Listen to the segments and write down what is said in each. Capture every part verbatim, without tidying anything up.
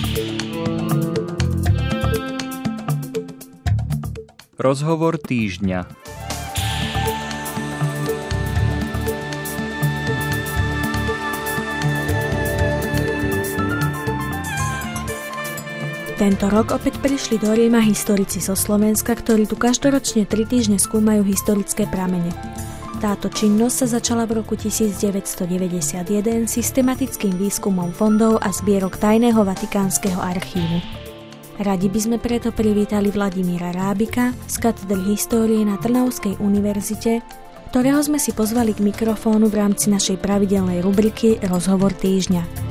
Rozhovor týždňa. Tento rok opäť prišli do Ríma historici zo Slovenska, ktorí tu každoročne tri týždne skúmajú historické pramene. Táto činnosť sa začala v roku devätnásťstodeväťdesiatjeden systematickým výskumom fondov a zbierok tajného vatikánskeho archívu. Radi by sme preto privítali Vladimíra Rábika z katedry histórie na Trnavskej univerzite, ktorého sme si pozvali k mikrofónu v rámci našej pravidelnej rubriky Rozhovor týždňa.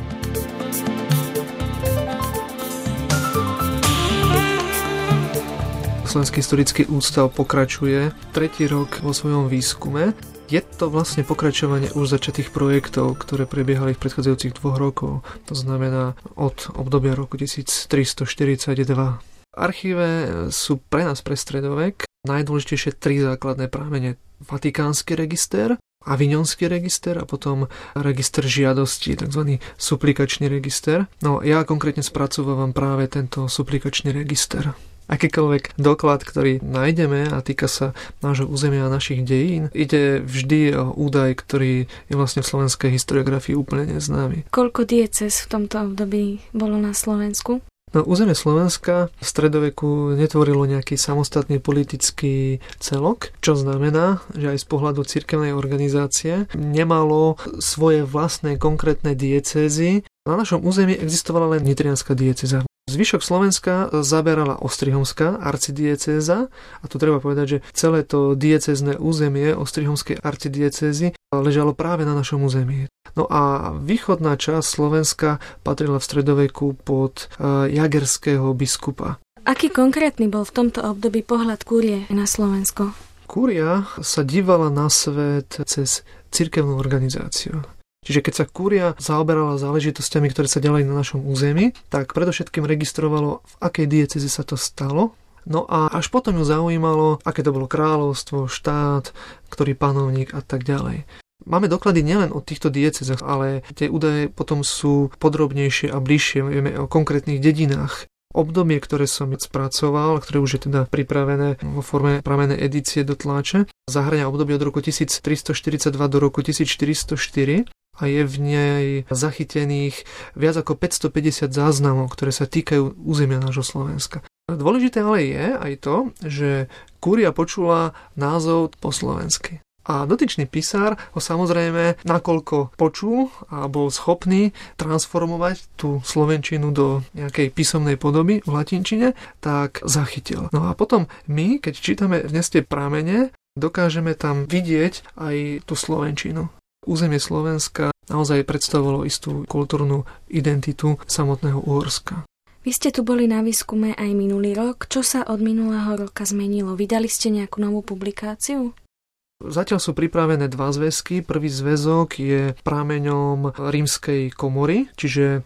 Slovenský historický ústav pokračuje tretí rok vo svojom výskume. Je to vlastne pokračovanie už začatých projektov, ktoré prebiehali v predchádzajúcich dvoch rokov. To znamená od obdobia roku tisíctristoštyridsaťdva. V archíve sú pre nás pre stredovek najdôležitejšie tri základné pramene. Vatikánsky register, Avignonský register a potom register žiadostí, tzv. Suplikačný register. No ja konkrétne spracovávam práve tento suplikačný register. Akýkoľvek doklad, ktorý nájdeme a týka sa nášho územia a našich dejín, ide vždy o údaj, ktorý je vlastne v slovenskej historiografii úplne neznámy. Koľko diecéz v tomto období bolo na Slovensku? No, územie Slovenska v stredoveku netvorilo nejaký samostatný politický celok, čo znamená, že aj z pohľadu cirkevnej organizácie nemalo svoje vlastné konkrétne diecézy. Na našom území existovala len nitrianska diecéza. Zvyšok Slovenska zaberala Ostrihomská arcidiecéza a tu treba povedať, že celé to diecézne územie Ostrihomskej arcidiecézy ležalo práve na našom území. No a východná časť Slovenska patrila v stredoveku pod jagerského biskupa. Aký konkrétny bol v tomto období pohľad kúrie na Slovensko? Kúria sa dívala na svet cez cirkevnú organizáciu. Čiže keď sa kúria zaoberala záležitosťami, ktoré sa diali na našom území, tak predovšetkým registrovalo, v akej diecéze sa to stalo. No a až potom ju zaujímalo, aké to bolo kráľovstvo, štát, ktorý panovník a tak ďalej. Máme doklady nielen o týchto diecézach, ale tie údaje potom sú podrobnejšie a bližšie. Vieme o konkrétnych dedinách. Obdobie, ktoré som spracoval, ktoré už je teda pripravené vo forme pramenej edície do tlače, zahŕňa obdobie od roku tisíctristoštyridsaťdva do roku tisícštyristoštyri. A je v nej zachytených viac ako päťstopäťdesiat záznamov, ktoré sa týkajú územia nášho Slovenska. Dôležité ale je aj to, že kúria počula názov po slovensky. A dotyčný pisár ho samozrejme, nakoľko počul a bol schopný transformovať tú slovenčinu do nejakej písomnej podoby v latinčine, tak zachytil. No a potom my, keď čítame dnes tie pramene, dokážeme tam vidieť aj tú slovenčinu. Územie Slovenska naozaj predstavovalo istú kultúrnu identitu samotného Uhorska. Vy ste tu boli na výskume aj minulý rok. Čo sa od minulého roka zmenilo? Vydali ste nejakú novú publikáciu? Zatiaľ sú pripravené dva zväzky. Prvý zväzok je prameňom Rímskej komory, čiže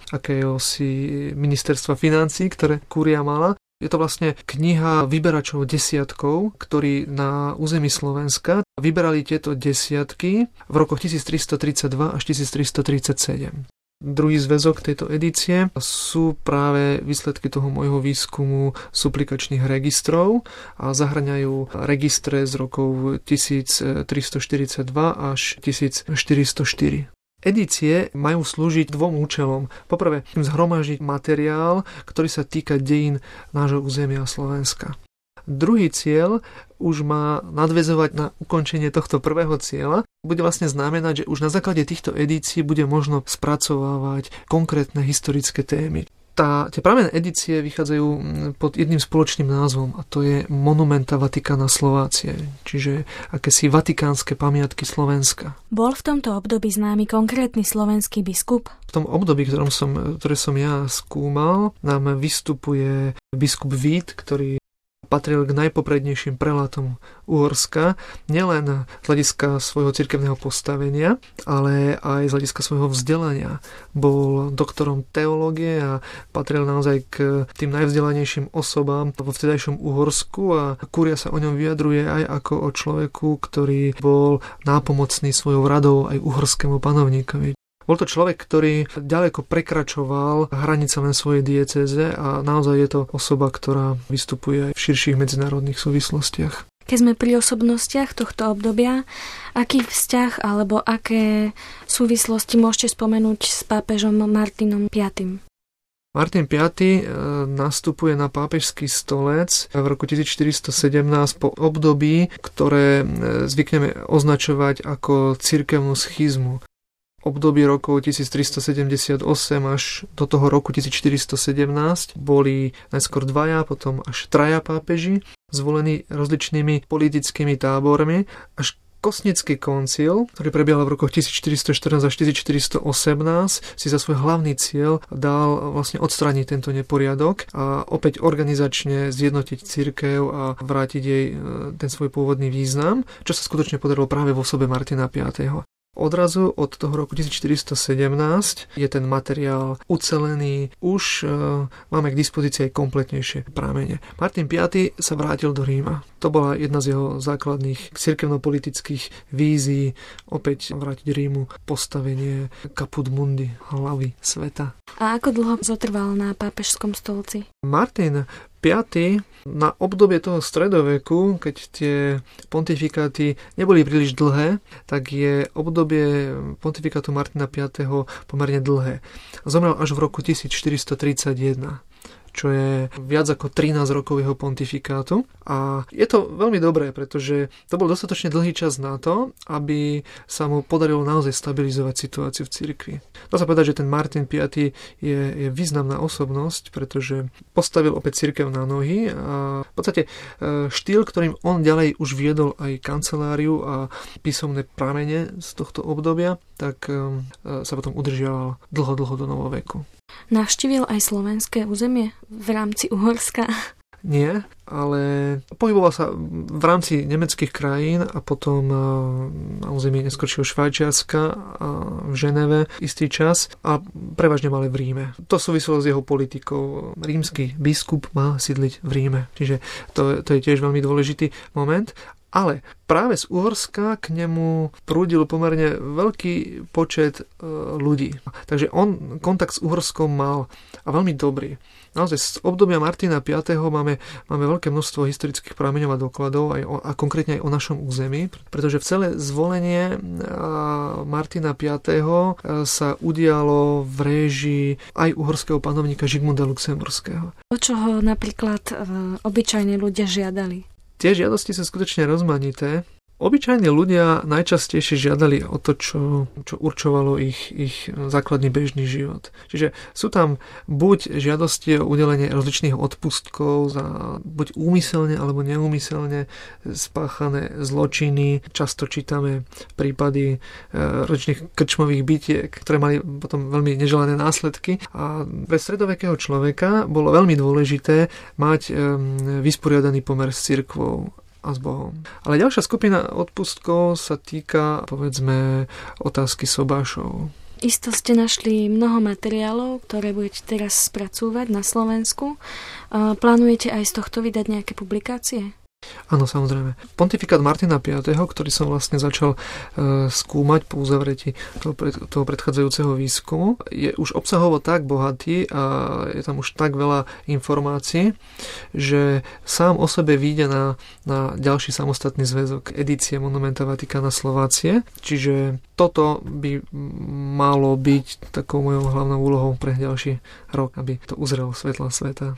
akéhosi ministerstva financií, ktoré kúria mala. Je to vlastne kniha vyberačov desiatkov, ktorí na území Slovenska vyberali tieto desiatky v rokoch tisíctristotridsaťdva až tisíctristotridsaťsedem. Druhý zväzok tejto edície sú práve výsledky toho môjho výskumu suplikačných registrov a zahŕňajú registre z rokov tisíctristoštyridsaťdva až tisícštyristoštyri. Edície majú slúžiť dvom účelom. Poprvé, zhromaždiť materiál, ktorý sa týka dejín nášho územia Slovenska. Druhý cieľ už má nadväzovať na ukončenie tohto prvého cieľa. Bude vlastne znamenať, že už na základe týchto edícií bude možno spracovávať konkrétne historické témy. Tá, tie pramenné edície vychádzajú pod jedným spoločným názvom a to je Monumenta Vaticana Slovacie, čiže akési vatikánske pamiatky Slovenska. Bol v tomto období známy konkrétny slovenský biskup? V tom období, ktorom som, ktoré som ja skúmal, nám vystupuje biskup Vít, ktorý patril k najpoprednejším prelátom Uhorska, nielen z hľadiska svojho cirkevného postavenia, ale aj z hľadiska svojho vzdelania. Bol doktorom teológie a patril naozaj k tým najvzdelanejším osobám vo vtedajšom Uhorsku a kúria sa o ňom vyjadruje aj ako o človeku, ktorý bol nápomocný svojou radou aj uhorskému panovníkovi. Bol to človek, ktorý ďaleko prekračoval hranice len svojej diecéze a naozaj je to osoba, ktorá vystupuje aj v širších medzinárodných súvislostiach. Keď sme pri osobnostiach tohto obdobia, aký vzťah alebo aké súvislosti môžete spomenúť s pápežom Martinom piatym? Martin piaty nastupuje na pápežský stolec v roku tisícštyristosedemnásť po období, ktoré zvykneme označovať ako cirkevnú schizmu. Obdobie rokov tisíctristosedemdesiatosem až do toho roku tisícštyristosedemnásť boli najskôr dvaja, potom až traja pápeži, zvolení rozličnými politickými tábormi, až Kostnický koncil, ktorý prebiehal v rokoch tisícštyristoštrnásť až tisícštyristoosemnásť, si za svoj hlavný cieľ dal vlastne odstrániť tento neporiadok a opäť organizačne zjednotiť cirkev a vrátiť jej ten svoj pôvodný význam, čo sa skutočne podarilo práve v osobe Martina piateho. Odrazu od toho roku tisícštyristosedemnásť je ten materiál ucelený, už e, máme k dispozícii aj kompletnejšie pramene. Martin piaty sa vrátil do Ríma. To bola jedna z jeho základných cirkevno-politických vízií, opäť vrátiť Rímu postavenie caput mundi, hlavy sveta. A ako dlho zotrval na pápežskom stolci? Martin piaty na obdobie toho stredoveku, keď tie pontifikáty neboli príliš dlhé, tak je obdobie pontifikátu Martina piateho pomerne dlhé. Zomrel až v roku tisícštyristotridsaťjeden, čo je viac ako trinásť rokov jeho pontifikátu. A je to veľmi dobré, pretože to bol dostatočne dlhý čas na to, aby sa mu podarilo naozaj stabilizovať situáciu v cirkvi. Dá sa povedať, že ten Martin piaty je, je významná osobnosť, pretože postavil opäť cirkev na nohy a v podstate štýl, ktorým on ďalej už viedol aj kanceláriu a písomné pramene z tohto obdobia, tak sa potom udržiaval dlho, dlho do novoveku. Navštívil aj slovenské územie v rámci Uhorska? Nie, ale pohyboval sa v rámci nemeckých krajín a potom na území neskoršieho Švajčiarska a v Ženeve istý čas a prevažne mal v Ríme. To súviselo s jeho politikou. Rímsky biskup má sídliť v Ríme, čiže to, to je tiež veľmi dôležitý moment. Ale práve z Uhorska k nemu prúdil pomerne veľký počet ľudí. Takže on kontakt s Uhorskom mal a veľmi dobrý. Naozaj z obdobia Martina piateho máme, máme veľké množstvo historických prameňov a dokladov aj o, a konkrétne aj o našom území, pretože v celé zvolenie Martina piateho sa udialo v réžii aj uhorského panovníka Žigmunda Luxemburského. O čo ho napríklad obyčajní ľudia žiadali? Tie žiadosti sú skutočne rozmanité. Obyčajní ľudia najčastejšie žiadali o to, čo, čo určovalo ich, ich základný bežný život. Čiže sú tam buď žiadosti o udelenie rozličných odpustkov za buď úmyselne alebo neúmyselne spáchané zločiny. Často čítame prípady rozličných krčmových bitiek, ktoré mali potom veľmi neželané následky. A pre stredovekého človeka bolo veľmi dôležité mať vysporiadaný pomer s cirkvou a s Bohom. Ale ďalšia skupina odpustkov sa týka, povedzme, otázky sobášov. Isto ste našli mnoho materiálov, ktoré budete teraz spracúvať na Slovensku. Plánujete aj z tohto vydať nejaké publikácie? Áno, samozrejme. Pontifikát Martina piateho, ktorý som vlastne začal e, skúmať po uzavretí toho, pred, toho predchádzajúceho výskumu, je už obsahovo tak bohatý a je tam už tak veľa informácií, že sám o sebe vyjde na, na ďalší samostatný zväzok edície Monumenta Vaticana Slovácie. Čiže toto by malo byť takou mojou hlavnou úlohou pre ďalší rok, aby to uzrelo svetla sveta.